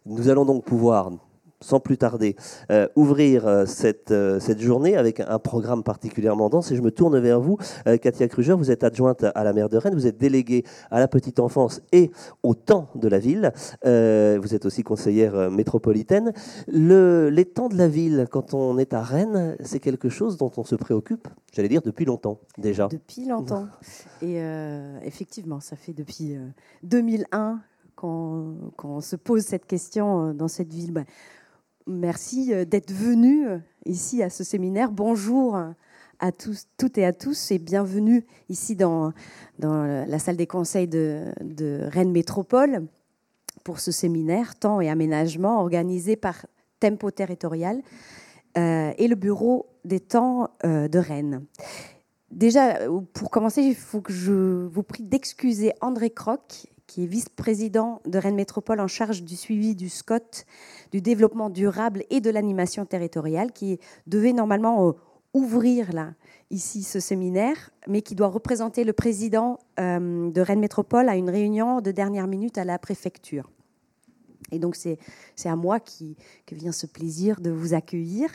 Nous allons donc pouvoir, sans plus tarder, ouvrir cette journée avec un programme particulièrement dense. Et je me tourne vers vous, Katia Kruger. Vous êtes adjointe à la maire de Rennes, vous êtes déléguée à la petite enfance et au temps de la ville. Vous êtes aussi conseillère métropolitaine. Les temps de la ville, quand on est à Rennes, c'est quelque chose dont on se préoccupe, j'allais dire, depuis longtemps déjà. Depuis longtemps. Et effectivement, ça fait depuis 2001 qu'on se pose cette question dans cette ville. Merci d'être venu ici à ce séminaire. Bonjour à tous, toutes et à tous, et bienvenue ici dans la salle des conseils de Rennes Métropole pour ce séminaire Temps et aménagement organisé par Tempo Territorial et le bureau des temps de Rennes. Déjà, pour commencer, il faut que je vous prie d'excuser André Croc, qui est vice-président de Rennes Métropole en charge du suivi du SCOT, du développement durable et de l'animation territoriale, qui devait normalement ouvrir là, ici ce séminaire, mais qui doit représenter le président de Rennes Métropole à une réunion de dernière minute à la préfecture. Et donc, c'est à moi que vient ce plaisir de vous accueillir.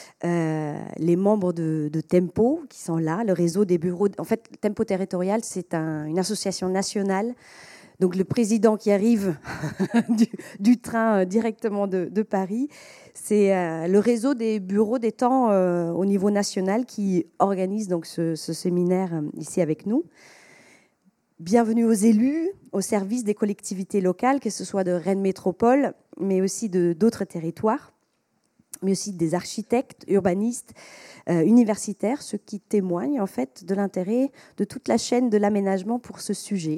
Les membres de Tempo qui sont là, le réseau des bureaux. En fait, Tempo Territorial, c'est une association nationale. Donc, le président qui arrive du train directement de Paris, c'est le réseau des bureaux des temps au niveau national qui organise donc ce séminaire ici avec nous. Bienvenue aux élus, au service des collectivités locales, que ce soit de Rennes Métropole, mais aussi d'autres territoires, mais aussi des architectes, urbanistes, universitaires, ceux qui témoignent en fait de l'intérêt de toute la chaîne de l'aménagement pour ce sujet.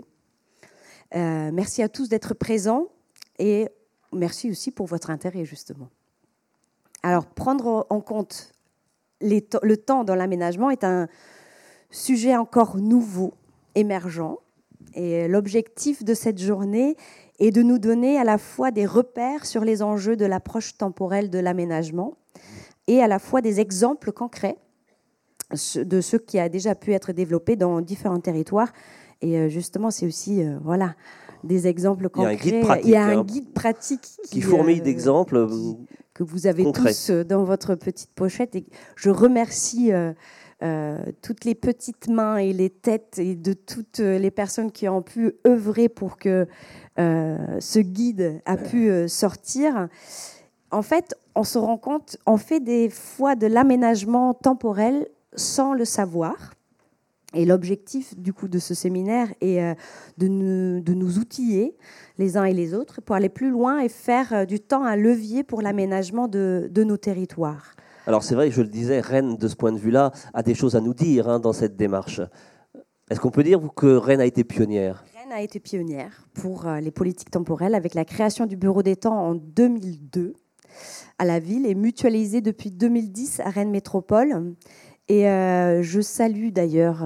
Merci à tous d'être présents et merci aussi pour votre intérêt, justement. Alors, prendre en compte le temps dans l'aménagement est un sujet encore nouveau, émergent. Et l'objectif de cette journée est de nous donner à la fois des repères sur les enjeux de l'approche temporelle de l'aménagement et à la fois des exemples concrets de ce qui a déjà pu être développé dans différents territoires. Et justement, c'est aussi des exemples concrets. Il y a un guide pratique qui fourmille d'exemples que vous avez concrets. tous dans votre petite pochette. Et je remercie toutes les petites mains et les têtes et de toutes les personnes qui ont pu œuvrer pour que ce guide a pu sortir. En fait, on se rend compte, on fait des fois de l'aménagement temporel sans le savoir. Et l'objectif du coup de ce séminaire est de nous outiller les uns et les autres pour aller plus loin et faire du temps un levier pour l'aménagement de nos territoires. Alors c'est vrai, je le disais, Rennes, de ce point de vue-là, a des choses à nous dire dans cette démarche. Est-ce qu'on peut dire que Rennes a été pionnière ? Rennes a été pionnière pour les politiques temporelles avec la création du bureau des temps en 2002 à la ville et mutualisée depuis 2010 à Rennes Métropole. Et je salue d'ailleurs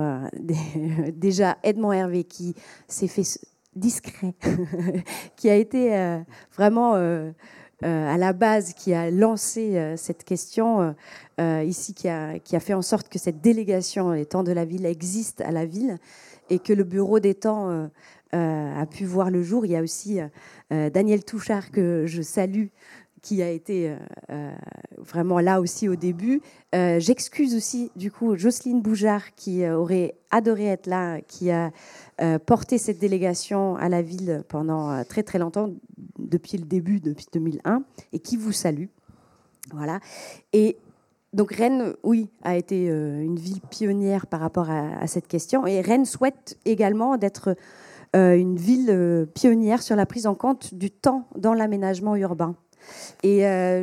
déjà Edmond Hervé qui s'est fait discret, qui a été vraiment... à la base, qui a lancé cette question ici, qui a fait en sorte que cette délégation des temps de la ville existe à la ville et que le bureau des temps a pu voir le jour. Il y a aussi Daniel Touchard, que je salue, qui a été vraiment là aussi au début. J'excuse aussi, du coup, Jocelyne Boujard, qui aurait adoré être là, qui a porté cette délégation à la ville pendant très, très longtemps, depuis le début, depuis 2001, et qui vous salue. Voilà. Et donc, Rennes, oui, a été une ville pionnière par rapport à cette question. Et Rennes souhaite également d'être une ville pionnière sur la prise en compte du temps dans l'aménagement urbain. Et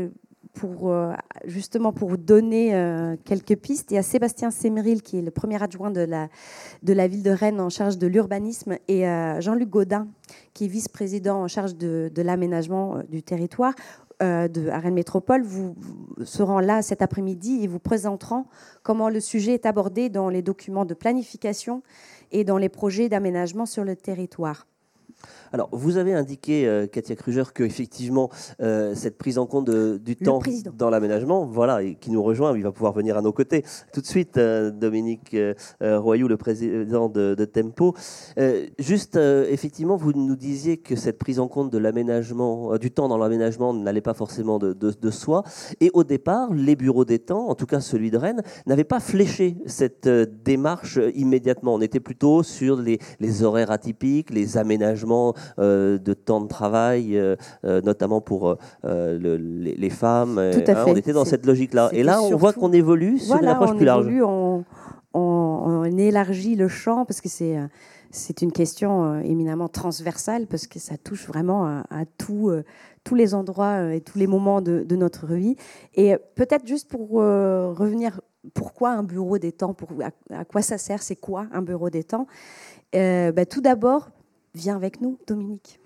justement pour donner quelques pistes, il y a Sébastien Sémeril qui est le premier adjoint de la ville de Rennes en charge de l'urbanisme et Jean-Luc Gaudin qui est vice-président en charge de l'aménagement du territoire à Rennes Métropole vous seront là cet après-midi et vous présenteront comment le sujet est abordé dans les documents de planification et dans les projets d'aménagement sur le territoire. Alors, vous avez indiqué, Katia Kruger, qu'effectivement, cette prise en compte du temps dans l'aménagement, voilà, et qui nous rejoint, il va pouvoir venir à nos côtés tout de suite, Dominique Royoux, le président de Tempo. Effectivement, vous nous disiez que cette prise en compte de l'aménagement, du temps dans l'aménagement n'allait pas forcément de soi. Et au départ, les bureaux des temps, en tout cas celui de Rennes, n'avaient pas fléché cette démarche immédiatement. On était plutôt sur les horaires atypiques, les aménagements de temps de travail, notamment pour les femmes. On était dans cette logique-là. Et là, on voit qu'on évolue sur une approche plus large. On élargit le champ parce que c'est une question éminemment transversale parce que ça touche vraiment à tous les endroits et tous les moments de notre vie. Et peut-être juste pour revenir, pourquoi un bureau des temps, à quoi ça sert, c'est quoi un bureau des temps? Tout d'abord, viens avec nous, Dominique.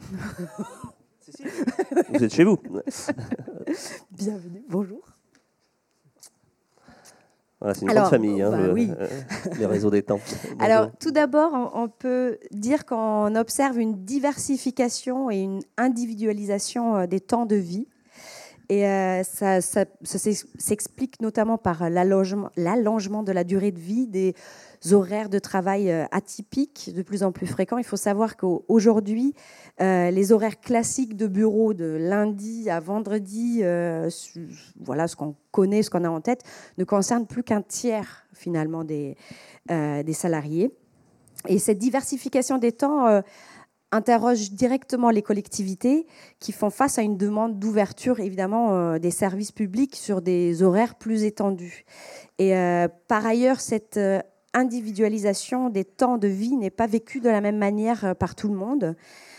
Vous êtes chez vous. Bienvenue, bonjour. Voilà, c'est une grande famille, oui. Les réseaux des temps. Bonjour. Alors, tout d'abord, on peut dire qu'on observe une diversification et une individualisation des temps de vie. Et ça s'explique notamment par l'allongement de la durée de vie, des horaires de travail atypiques de plus en plus fréquents. Il faut savoir qu'aujourd'hui, les horaires classiques de bureau de lundi à vendredi, voilà ce qu'on connaît, ce qu'on a en tête, ne concernent plus qu'un tiers finalement des salariés. Et cette diversification des temps interroge directement les collectivités qui font face à une demande d'ouverture, évidemment, des services publics sur des horaires plus étendus. Et par ailleurs, cette individualisation des temps de vie n'est pas vécue de la même manière par tout le monde.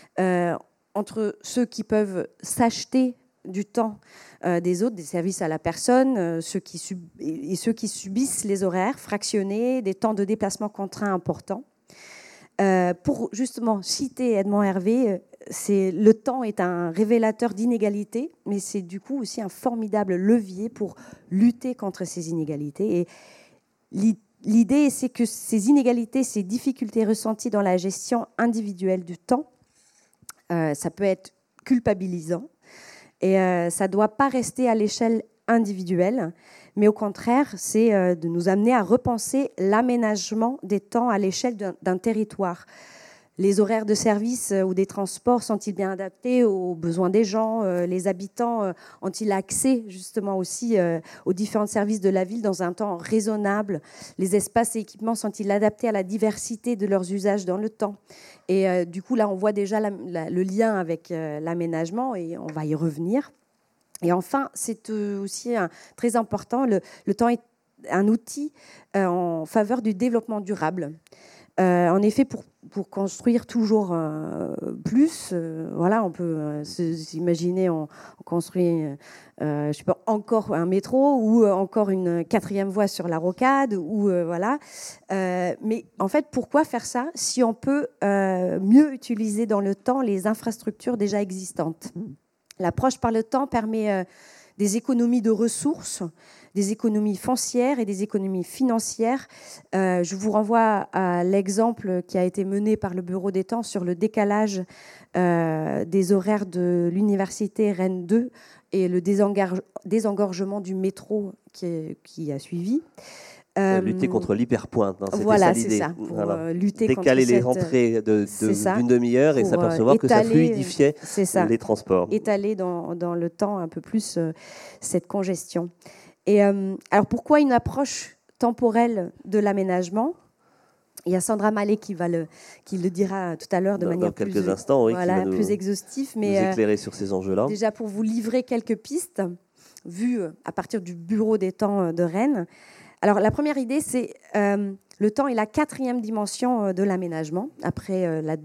Entre ceux qui peuvent s'acheter du temps des autres, des services à la personne, ceux qui subissent les horaires fractionnés, des temps de déplacement contraints importants. Pour justement citer Edmond Hervé, le temps est un révélateur d'inégalités, mais c'est du coup aussi un formidable levier pour lutter contre ces inégalités. Et l'idée, c'est que ces inégalités, ces difficultés ressenties dans la gestion individuelle du temps, ça peut être culpabilisant et ça ne doit pas rester à l'échelle individuelle, mais au contraire, c'est de nous amener à repenser l'aménagement des temps à l'échelle d'un territoire. Les horaires de service ou des transports sont-ils bien adaptés aux besoins des gens? Les habitants ont-ils accès justement aussi aux différents services de la ville dans un temps raisonnable? Les espaces et équipements sont-ils adaptés à la diversité de leurs usages dans le temps? Et du coup, là, on voit déjà le lien avec l'aménagement et on va y revenir. Et enfin, c'est aussi très important, le temps est un outil en faveur du développement durable. En effet, pour construire toujours plus, voilà, on peut s'imaginer, on construit je sais pas, encore un métro ou encore une 4e voie sur la rocade, ou voilà. Mais en fait, pourquoi faire ça si on peut mieux utiliser dans le temps les infrastructures déjà existantes? L'approche par le temps permet des économies de ressources, des économies foncières et des économies financières. Je vous renvoie à l'exemple qui a été mené par le Bureau des temps sur le décalage des horaires de l'université Rennes 2 et le désengorgement du métro qui a suivi. Lutter contre l'hyperpointe, voilà, c'était ça l'idée. Voilà. Lutter décaler contre les entrées d'une demi-heure et s'apercevoir que ça fluidifiait les transports. Étaler dans le temps un peu plus cette congestion. Et alors pourquoi une approche temporelle de l'aménagement? Il y a Sandra Mallet qui le dira tout à l'heure de manière dans quelques instants, oui, voilà, plus exhaustive. Mais nous éclairer sur ces enjeux-là. Déjà pour vous livrer quelques pistes vues à partir du Bureau des temps de Rennes. Alors, la première idée, c'est le temps est la 4e dimension de l'aménagement, après les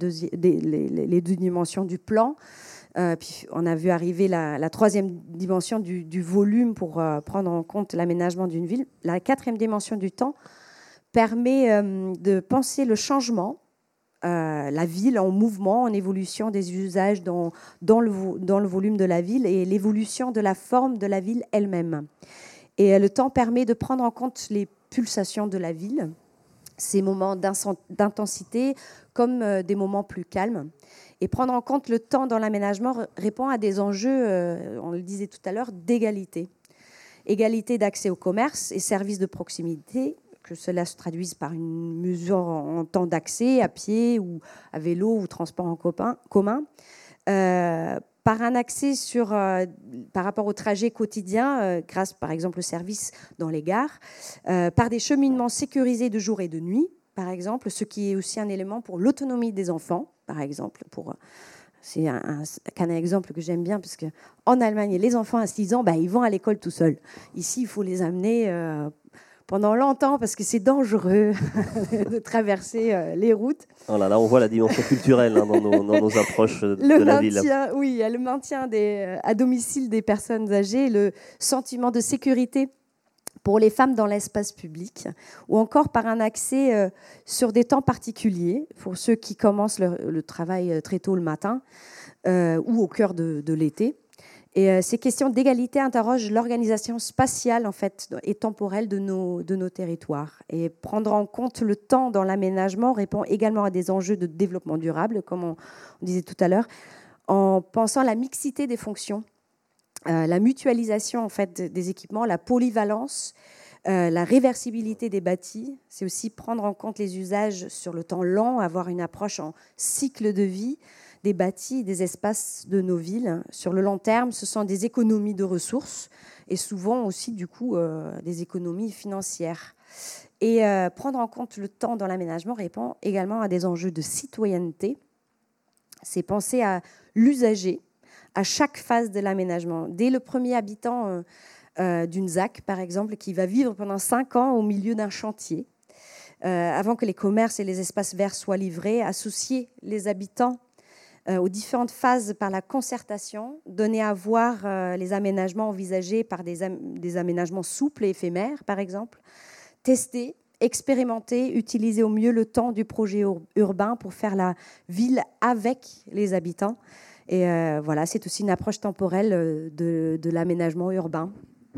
2 dimensions du plan. Puis, on a vu arriver la 3e dimension du volume pour prendre en compte l'aménagement d'une ville. La 4e dimension du temps permet de penser le changement, la ville en mouvement, en évolution des usages dans le volume de la ville et l'évolution de la forme de la ville elle-même. Et le temps permet de prendre en compte les pulsations de la ville ces moments d'intensité comme des moments plus calmes. Et prendre en compte le temps dans l'aménagement répond à des enjeux, on le disait tout à l'heure, d'égalité. Égalité d'accès au commerce et services de proximité, que cela se traduise par une mesure en temps d'accès, à pied ou à vélo ou transport en commun. Par un accès par rapport au trajet quotidien, grâce par exemple au service dans les gares, par des cheminements sécurisés de jour et de nuit, par exemple, ce qui est aussi un élément pour l'autonomie des enfants, par exemple. C'est un exemple que j'aime bien, parce qu'en Allemagne, les enfants à 6 ans, ils vont à l'école tout seuls. Ici, il faut les amener pendant longtemps, parce que c'est dangereux de traverser les routes. Oh là là, on voit la dimension culturelle dans nos approches de la ville. Oui, il y a le maintien à domicile des personnes âgées, le sentiment de sécurité pour les femmes dans l'espace public, ou encore par un accès sur des temps particuliers, pour ceux qui commencent le travail très tôt le matin ou au cœur de l'été. Et ces questions d'égalité interrogent l'organisation spatiale en fait, et temporelle de nos territoires. Et prendre en compte le temps dans l'aménagement répond également à des enjeux de développement durable, comme on disait tout à l'heure, en pensant à la mixité des fonctions, la mutualisation en fait, des équipements, la polyvalence, la réversibilité des bâtis. C'est aussi prendre en compte les usages sur le temps long, avoir une approche en cycle de vie des bâtis, des espaces de nos villes. Sur le long terme, ce sont des économies de ressources et souvent aussi, du coup, des économies financières. Et prendre en compte le temps dans l'aménagement répond également à des enjeux de citoyenneté. C'est penser à l'usager à chaque phase de l'aménagement. Dès le premier habitant d'une ZAC, par exemple, qui va vivre pendant 5 ans au milieu d'un chantier, avant que les commerces et les espaces verts soient livrés, associer les habitants aux différentes phases par la concertation, donner à voir les aménagements envisagés par des aménagements souples et éphémères, par exemple, tester, expérimenter, utiliser au mieux le temps du projet urbain pour faire la ville avec les habitants. Et voilà, c'est aussi une approche temporelle de l'aménagement urbain.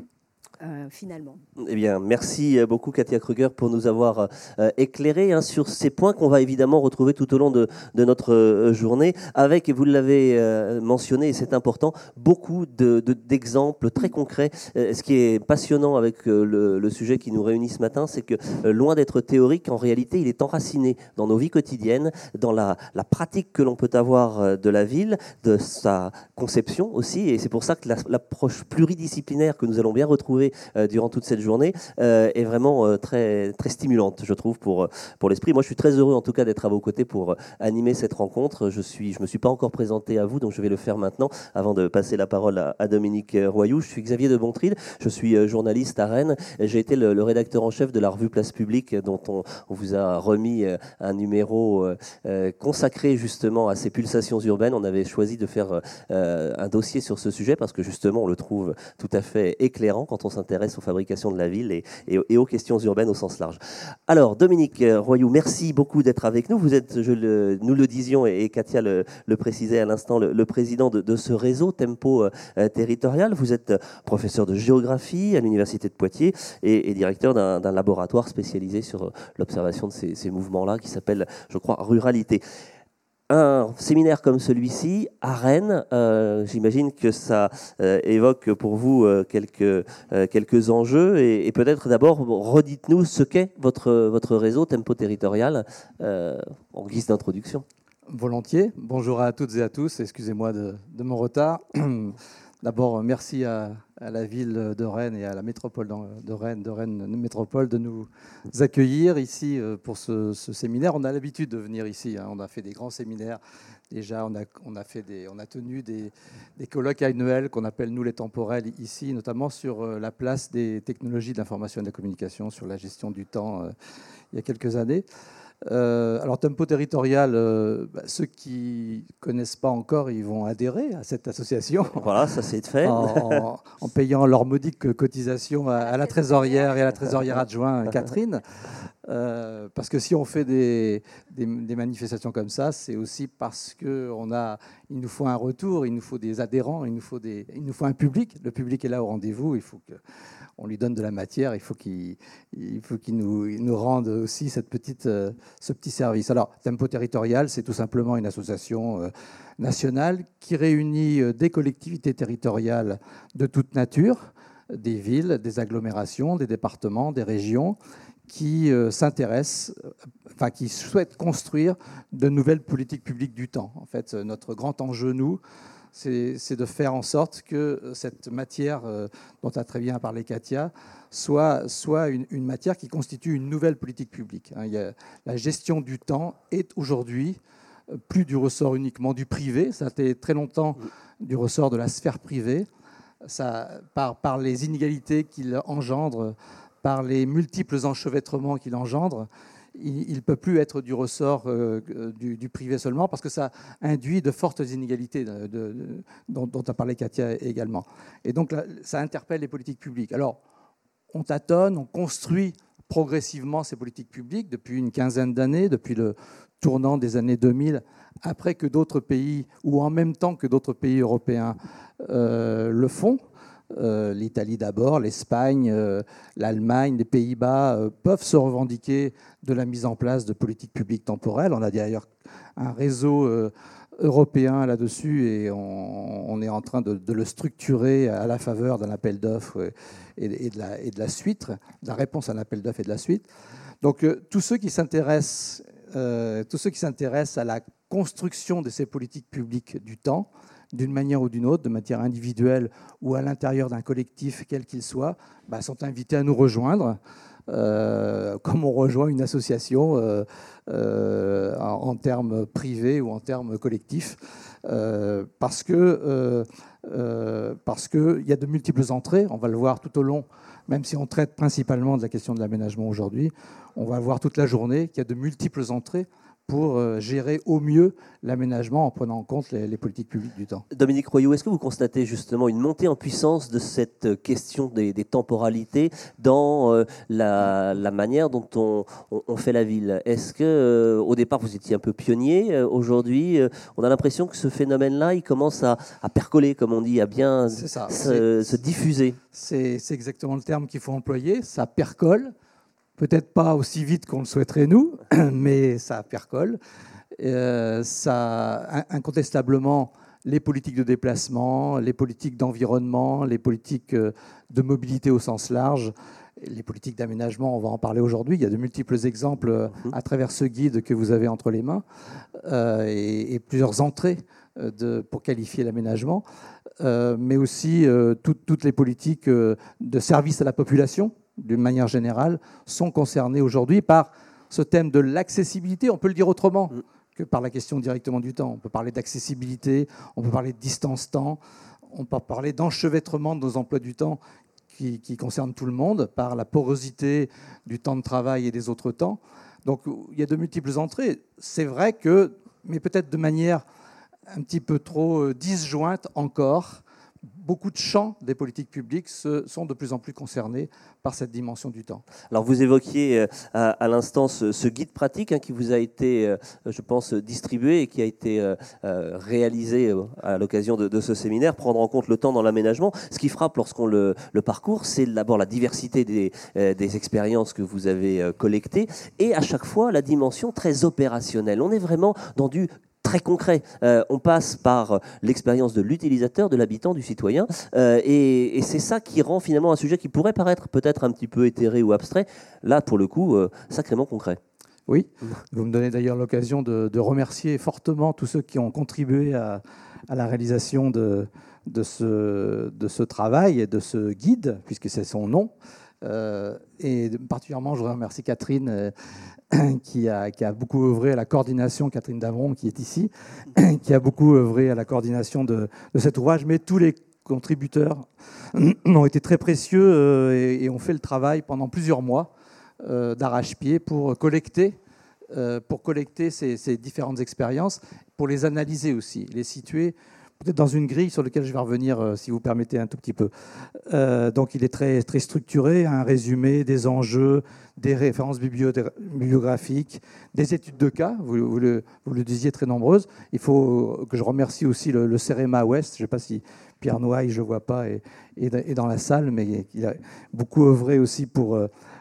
Finalement. Eh bien, merci beaucoup Katia Kruger pour nous avoir éclairé sur ces points qu'on va évidemment retrouver tout au long de notre journée, avec, vous l'avez mentionné et c'est important, beaucoup d'exemples très concrets. Ce qui est passionnant avec le sujet qui nous réunit ce matin, c'est que loin d'être théorique, en réalité, il est enraciné dans nos vies quotidiennes, dans la pratique que l'on peut avoir de la ville, de sa conception aussi, et c'est pour ça que l'approche pluridisciplinaire que nous allons bien retrouver durant toute cette journée est vraiment très, très stimulante, je trouve, pour l'esprit. Moi, je suis très heureux, en tout cas, d'être à vos côtés pour animer cette rencontre. Je me suis pas encore présenté à vous, donc je vais le faire maintenant, avant de passer la parole à Dominique Royoux. Je suis Xavier de Bontril, je suis journaliste à Rennes. J'ai été le rédacteur en chef de la revue Place Publique, dont on vous a remis un numéro consacré justement à ces pulsations urbaines. On avait choisi de faire un dossier sur ce sujet parce que justement, on le trouve tout à fait éclairant quand on s'intéresse aux fabrications de la ville et aux questions urbaines au sens large. Alors, Dominique Royoux, merci beaucoup d'être avec nous. Vous êtes, nous le disions, et Katia le précisait à l'instant, le président de ce réseau Tempo Territorial. Vous êtes professeur de géographie à l'Université de Poitiers et directeur d'un laboratoire spécialisé sur l'observation de ces mouvements-là qui s'appelle, je crois, Ruralité. Un séminaire comme celui-ci, à Rennes, j'imagine que ça évoque pour vous quelques enjeux. Et peut-être d'abord, redites-nous ce qu'est votre réseau Tempo Territorial en guise d'introduction. Volontiers. Bonjour à toutes et à tous. Excusez-moi de mon retard. D'abord, merci à la ville de Rennes et à la métropole de Rennes Métropole de nous accueillir ici pour ce séminaire. On a l'habitude de venir ici. On a fait des grands séminaires. Déjà, on a tenu des colloques annuels qu'on appelle nous les temporels ici, notamment sur la place des technologies de l'information et de la communication, sur la gestion du temps il y a quelques années. Alors Tempo Territorial, ceux qui ne connaissent pas encore, ils vont adhérer à cette association. Voilà, ça c'est fait. En payant leur modique cotisation à la trésorière et à la trésorière adjointe Catherine. Parce que si on fait des manifestations comme ça, c'est aussi parce qu'il nous faut un retour, il nous faut des adhérents, il nous faut un public. Le public est là au rendez-vous, il faut qu'on lui donne de la matière, il faut qu'il nous rende aussi ce petit service. Alors, Tempo Territorial, c'est tout simplement une association nationale qui réunit des collectivités territoriales de toute nature, des villes, des agglomérations, des départements, des régions, qui qui souhaitent construire de nouvelles politiques publiques du temps. En fait, notre grand enjeu, nous, c'est de faire en sorte que cette matière dont a très bien parlé Katia soit une matière qui constitue une nouvelle politique publique. La gestion du temps est aujourd'hui plus du ressort uniquement du privé, ça a été très longtemps du ressort de la sphère privée, par les inégalités qu'il engendre, par les multiples enchevêtrements qu'il engendre, il ne peut plus être du ressort du privé seulement, parce que ça induit de fortes inégalités dont a parlé Katia également. Et donc, là, ça interpelle les politiques publiques. Alors, on tâtonne, on construit progressivement ces politiques publiques depuis une quinzaine d'années, depuis le tournant des années 2000, après que d'autres pays, ou en même temps que d'autres pays européens le font. L'Italie d'abord, l'Espagne, l'Allemagne, les Pays-Bas peuvent se revendiquer de la mise en place de politiques publiques temporelles. On a d'ailleurs un réseau européen là-dessus et on est en train de le structurer à la faveur d'un appel d'offres et de la suite, de la réponse à un appel d'offres et de la suite. Donc tous ceux qui s'intéressent à la construction de ces politiques publiques du temps, d'une manière ou d'une autre, de manière individuelle ou à l'intérieur d'un collectif, quel qu'il soit, sont invités à nous rejoindre, comme on rejoint une association en termes privés ou en termes collectifs, parce qu'il y a de multiples entrées, on va le voir tout au long, même si on traite principalement de la question de l'aménagement aujourd'hui, on va le voir toute la journée, qu'il y a de multiples entrées pour gérer au mieux l'aménagement en prenant en compte les politiques publiques du temps. Dominique Royou, est-ce que vous constatez justement une montée en puissance de cette question des temporalités dans la manière dont on fait la ville? Est-ce que au départ vous étiez un peu pionnier, aujourd'hui on a l'impression que ce phénomène-là il commence à percoler, comme on dit, à bien se diffuser? C'est exactement le terme qu'il faut employer, ça percole. Peut-être pas aussi vite qu'on le souhaiterait nous, mais ça percole. Incontestablement, les politiques de déplacement, les politiques d'environnement, les politiques de mobilité au sens large, les politiques d'aménagement, on va en parler aujourd'hui. Il y a de multiples exemples à travers ce guide que vous avez entre les mains et plusieurs entrées pour qualifier l'aménagement, mais aussi toutes les politiques de service à la population, d'une manière générale, sont concernés aujourd'hui par ce thème de l'accessibilité. On peut le dire autrement que par la question directement du temps. On peut parler d'accessibilité, on peut parler de distance-temps, on peut parler d'enchevêtrement de nos emplois du temps qui concernent tout le monde, par la porosité du temps de travail et des autres temps. Donc il y a de multiples entrées. C'est vrai que, mais peut-être de manière un petit peu trop disjointe encore, beaucoup de champs des politiques publiques sont de plus en plus concernés par cette dimension du temps. Alors vous évoquiez à l'instant ce guide pratique qui vous a été, je pense, distribué et qui a été réalisé à l'occasion de ce séminaire, prendre en compte le temps dans l'aménagement. Ce qui frappe lorsqu'on le parcourt, c'est d'abord la diversité des expériences que vous avez collectées et à chaque fois la dimension très opérationnelle. On est vraiment dans du très concret. On passe par l'expérience de l'utilisateur, de l'habitant, du citoyen, et c'est ça qui rend finalement un sujet qui pourrait paraître peut-être un petit peu éthéré ou abstrait, là pour le coup sacrément concret. Oui, vous me donnez d'ailleurs l'occasion de remercier fortement tous ceux qui ont contribué à la réalisation de ce travail et de ce guide, puisque c'est son nom. Et particulièrement, je remercie Catherine qui a beaucoup œuvré à la coordination, Catherine Davron qui est ici, qui a beaucoup œuvré à la coordination de cet ouvrage, mais tous les contributeurs ont été très précieux et ont fait le travail pendant plusieurs mois d'arrache-pied pour collecter ces différentes expériences, pour les analyser aussi, les situer peut-être dans une grille sur laquelle je vais revenir, si vous permettez un tout petit peu. Donc il est très, très structuré, un résumé des enjeux, des références bibliographiques, des études de cas, vous le disiez, très nombreuses. Il faut que je remercie aussi le CEREMA Ouest, je ne sais pas si Pierre Noailles, je ne le vois pas, est dans la salle, mais il a beaucoup œuvré aussi pour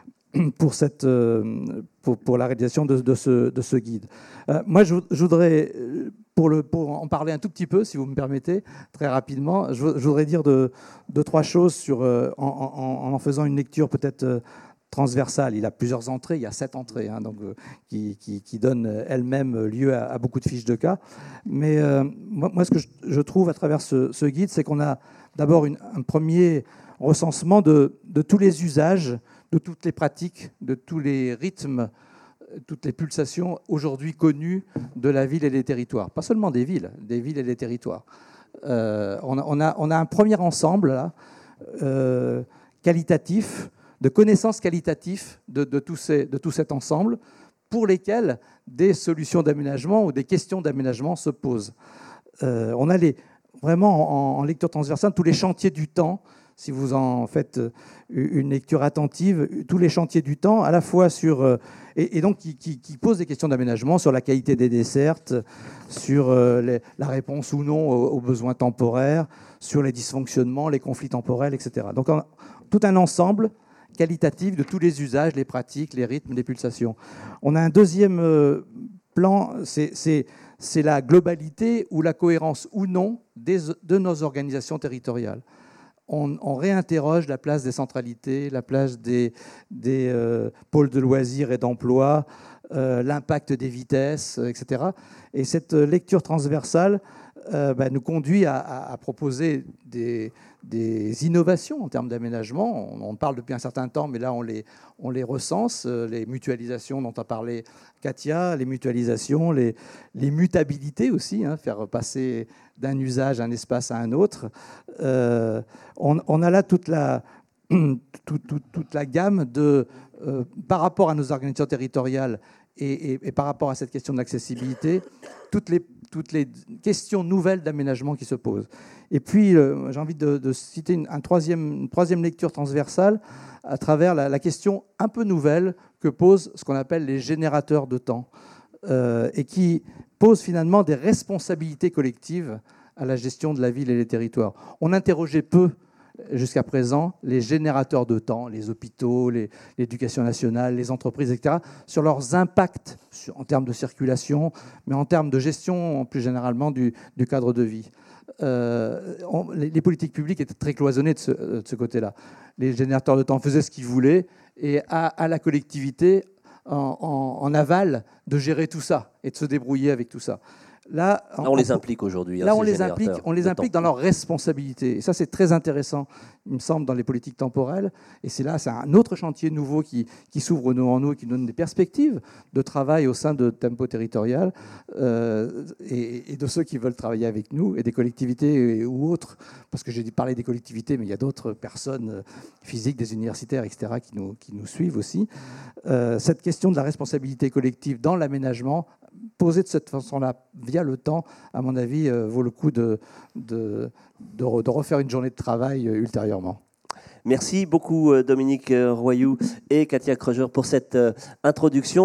la réalisation de ce guide. Moi, je voudrais, pour en parler un tout petit peu, si vous me permettez, très rapidement, je voudrais dire deux, trois choses en faisant une lecture peut-être transversale. Il a plusieurs entrées, il y a 7 entrées, hein, donc, qui donnent elles-mêmes lieu à beaucoup de fiches de cas. Mais moi, ce que je trouve à travers ce guide, c'est qu'on a d'abord un premier recensement de tous les usages, de toutes les pratiques, de tous les rythmes, toutes les pulsations aujourd'hui connues de la ville et des territoires. Pas seulement des villes et des territoires. On a un premier ensemble là, qualitatif, de connaissances qualitatives de tout cet ensemble, pour lesquels des solutions d'aménagement ou des questions d'aménagement se posent. On a vraiment en lecture transversale tous les chantiers du temps. Si vous en faites une lecture attentive, tous les chantiers du temps, à la fois sur... et donc qui posent des questions d'aménagement sur la qualité des dessertes, sur la réponse ou non aux besoins temporaires, sur les dysfonctionnements, les conflits temporels, etc. Donc tout un ensemble qualitatif de tous les usages, les pratiques, les rythmes, les pulsations. On a un deuxième plan, c'est la globalité ou la cohérence ou non de nos organisations territoriales. On réinterroge la place des centralités, la place des pôles de loisirs et d'emploi, l'impact des vitesses, etc. Et cette lecture transversale nous conduit à proposer des innovations en termes d'aménagement. On parle depuis un certain temps, mais là on les recense, les mutualisations dont a parlé Katia, les mutualisations, les mutabilités aussi, hein, faire passer d'un usage un espace à un autre. On a là toute la gamme par rapport à nos organisations territoriales et par rapport à cette question de l'accessibilité, toutes les questions nouvelles d'aménagement qui se posent. Et puis, j'ai envie de citer une troisième lecture transversale à travers la question un peu nouvelle que posent ce qu'on appelle les générateurs de temps et qui posent finalement des responsabilités collectives à la gestion de la ville et des territoires. On interrogeait peu jusqu'à présent les générateurs de temps, les hôpitaux, l'éducation nationale, les entreprises, etc., sur leurs impacts en termes de circulation, mais en termes de gestion plus généralement du cadre de vie. Les politiques publiques étaient très cloisonnées de ce côté-là. Les générateurs de temps faisaient ce qu'ils voulaient et à la collectivité en aval de gérer tout ça et de se débrouiller avec tout ça. Là, on les implique aujourd'hui. Là, on les implique dans leurs responsabilités. Et ça, c'est très intéressant, il me semble, dans les politiques temporelles. Et c'est un autre chantier nouveau qui s'ouvre devant nous et qui donne des perspectives de travail au sein de Tempo Territorial et de ceux qui veulent travailler avec nous et des collectivités ou autres. Parce que j'ai parlé des collectivités, mais il y a d'autres personnes physiques, des universitaires, etc., qui nous suivent aussi. Cette question de la responsabilité collective dans l'aménagement, posée de cette façon-là, via le temps, à mon avis, vaut le coup de refaire une journée de travail ultérieurement. Merci beaucoup Dominique Royoux et Katia Kreuger pour cette introduction.